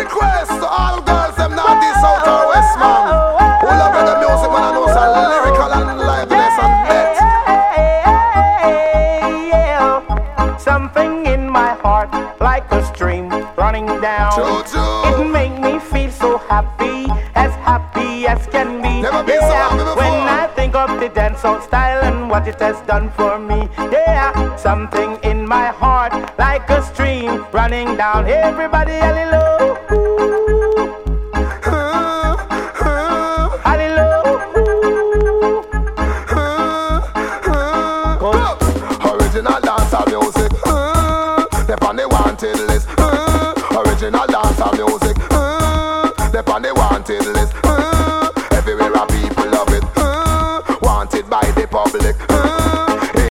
request to all girls, them naughty south or west, man. Who love reggae music, man, I know some lyrical and liveliness and bet. Something in my heart, like a stream running down. It make me feel so happy as can be. Never been so happy before. When I think of the dancehall style and what it has done for me. Yeah, something in my heart, like a stream running down. Everybody, hallelujah. Original dancehall music. They on the wanted list.